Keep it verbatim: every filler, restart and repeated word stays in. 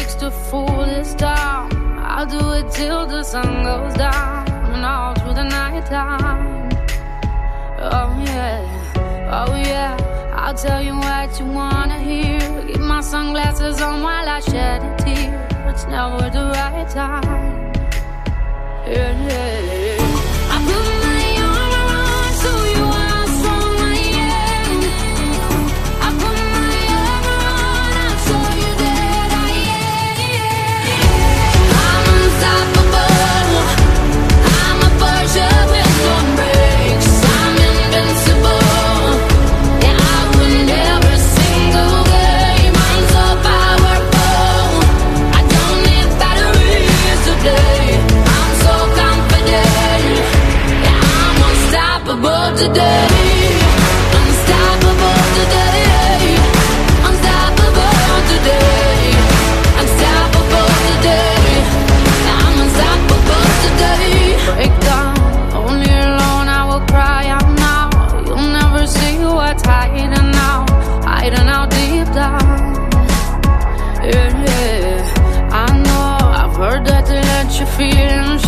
takes to fool this town. I'll do it till the sun goes down and all through the night time. Oh yeah, oh yeah, I'll tell you what you wanna hear. Keep my sunglasses on while I shed a tear. It's never the right time. Yeah, yeah, yeah. I put my arm around so you are strong, my end. I put my arm around, I'll show you that I am. I'm unstoppable. I'm a Porsche with no brakes. I'm invincible. Yeah, I win every single game. I'm so powerful. I don't need batteries today. I'm so confident. Yeah, I'm unstoppable today. Unstoppable today. Unstoppable today. Unstoppable today. I'm unstoppable today. Break down, only alone I will cry out now. You'll never see what's hiding out, hiding out deep down. Yeah, yeah, I know, I've heard that they let you feel